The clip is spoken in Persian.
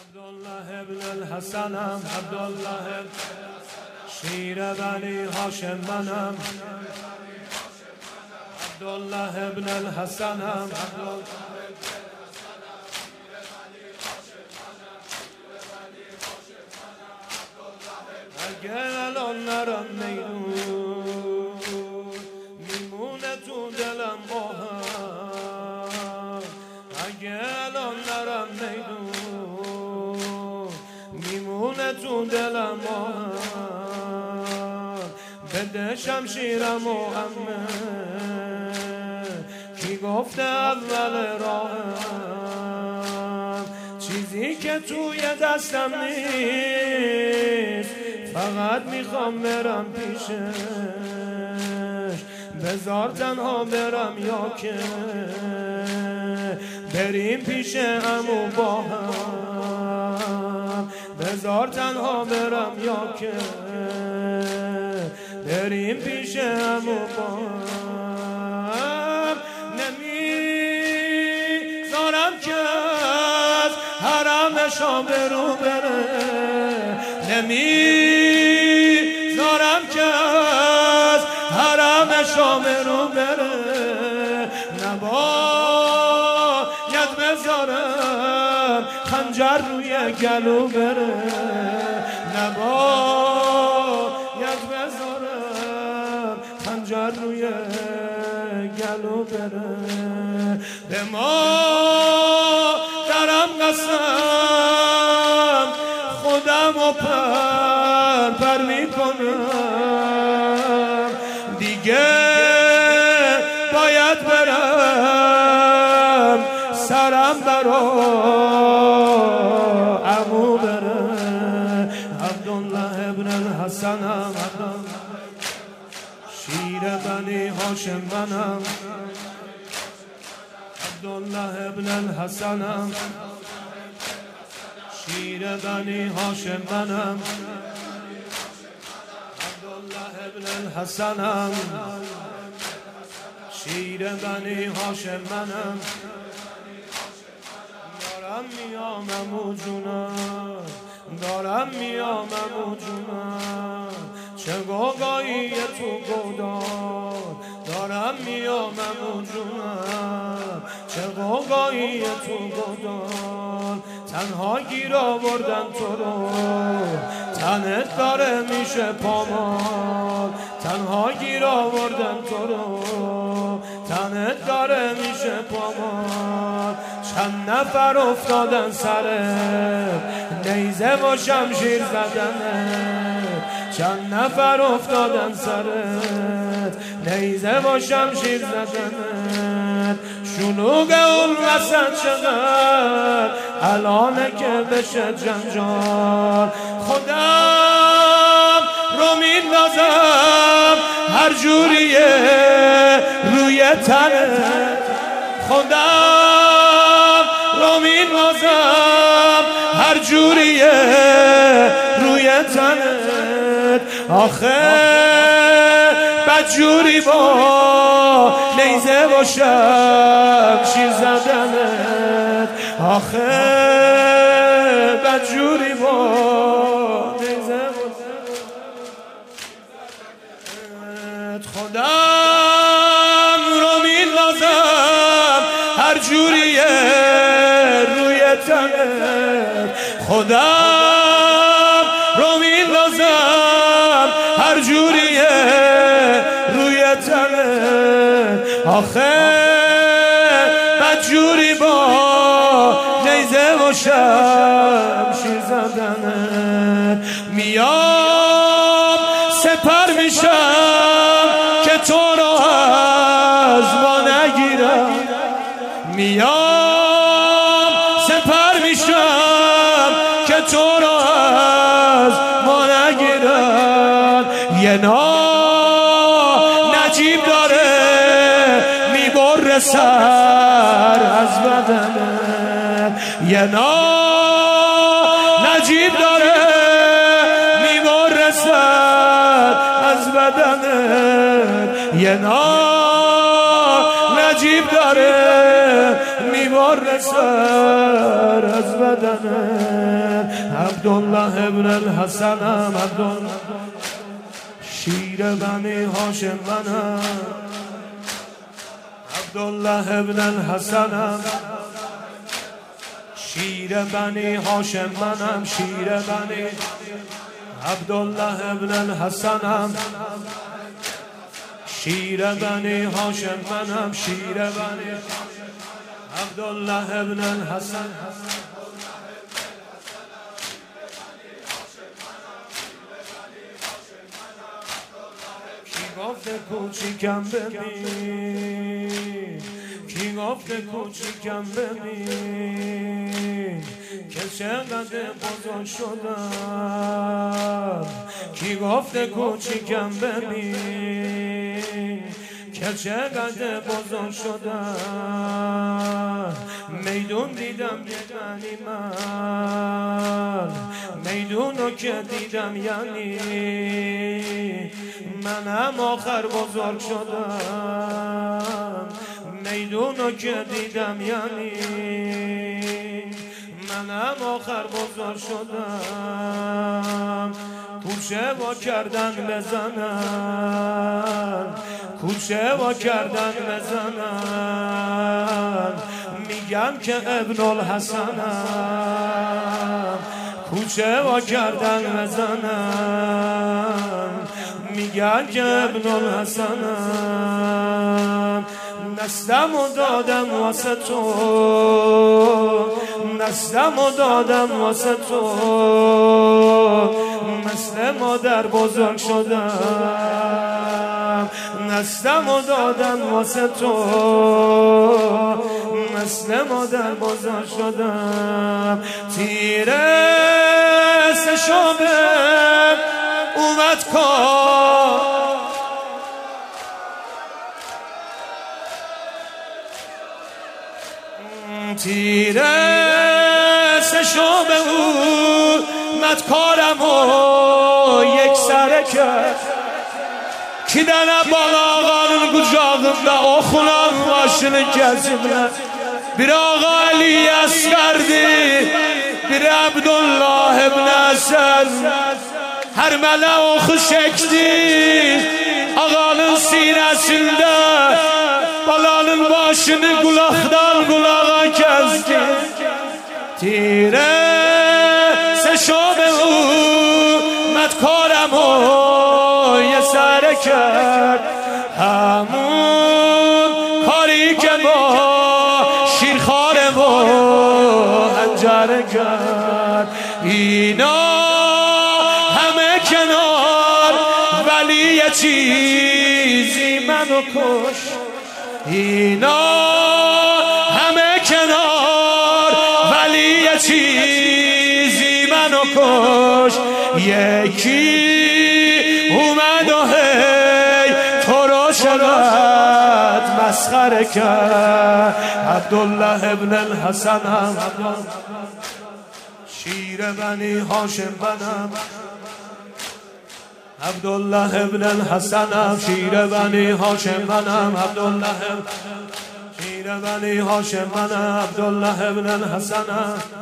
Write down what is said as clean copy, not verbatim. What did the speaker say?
عبدالله ابن الحسنم، عبدالله شیر بنی هاشم منم، عبدالله ابن الحسنم، اگه الان نرم میدون میمونه تو دلم آهم، اگه الان نرم میدون میمونه تو دلم آهم، بده شمشیرم و امه کی گفته اول راهم، چیزی که توی دستم نیست فقط میخوام برم پیشش، بذار تنها برم یا که بریم پیش عمو با هم، بذار تنها برم یا که بریم پیش عمو با هم، نمیذارم که از حرمش آبرو بره، نمیذارم که از حرمش آبرو بره، نباید بذارم خنجر روی گلو بره، نباید بذارم خنجر روی گلو بره، به ما درم قسم خودم و پر میکنم، دیگه باید برم سرم برا عمو بره، عبدالله ابن الحسنم، شیر بنی هاشم منم، عبدالله ابن الحسنم، شیر بنی هاشم منم، عبدالله ابن الحسنم، شیر بنی هاشم منم، دارم میام عمو جونم، دارم میام عمو جونم، چه گوگایی تو گودار، دارم میام عمو جونم، چه گوگایی تو گودار، تنها گیر آوردن تو رو، تنت داره میشه پامال، تنها گیر آوردن تو رو، تنت داره میشه پامال، چند نفر افتادن سره نیزه و شمشیر زدنه، چند نفر افتادن سرت نیزه و شمشیر زدنه، شلوغ اون وسط چقدر الانه که بشه جنجال، خودم رو میندازم هر جوریه روی تنت، خودم رو میندازم هر جوریه روی تنت، آخه بدجوری با نیزه و شمشیر زدنت، آخه بدجوری با نیزه و زدنت، خودم رو میندازم هر جوریه روی تنت، خودم رو میندازم هر جوریه روی تنت، آخه بدجوری با نیزه و شمشیر زدنت، میام سپر میشم که تو رو از ما نگیرم، میام سپر میشم که تو رو از ما نگیرم، یه نجیب داره میبره سر از بدنه، یه نجیب داره میبره سر از بدنه، یه نجیب داره میبره میباره سر از بدنه. عبدالله ابن الحسنم، عبدالله شیر بنی هاشم منم، عبدالله ابن الحسنم شیر بنی هاشم منم، شیر بنی عبدالله ابن الحسنم شیر بنی هاشم منم، شیر بنی عبدالله ابن الحسن. کی گفته کوچیکم ببین، کی گفته کوچیکم ببین که چقدر بزرگ شدم. کی گفته کوچیکم ببین که چقدر بزرگ شدم. میدون دیدم یعنی من، میدونو که دیدم یعنی منم آخر بزرگ شدم. میدونو که دیدم یعنی منم آخر بزرگ شدم. کوچه با کردن بزنن، کوچه با کردن بزنن، میگم که ابن الحسنم. کوچه با کردن بزنن، میگم که ابن الحسنم. نسلم و دادم واسه تو، نسلم و دادم واسه تو، مثل مادر بزرگ شدم. نسلم و دادم واسه تو، مثل مادر بزرگ شدم. تیره سشابه اومد کار، تیره سشابه اومد کارم و یک سره کرد. کی دنه بالا ağanın kucağında okunan başını kesimler. Bir ağa Ali Asgar'di, bir Abdullah ibn Hasan. Her mele oku çekti ağanın sinesinde, balanın başını kulaktan kulağa kesti. Tire seşabe اومد کارم و یه سره کرد. همون کاری که با شیرخواره و هنجره کرد. اینا همه کنار ولی یه چیزی منو کش. اینا همه کنار ولی یه چیزی منو کش. یکی اومد و هی تو رو چقدر مسخره کرد. عبدالله ابن الحسنم، شیر بنی هاشم منم، عبدالله ابن الحسنم شیر بنی هاشم منم، عبدالله شیر بنی هاشم منم، عبدالله ابن الحسنم.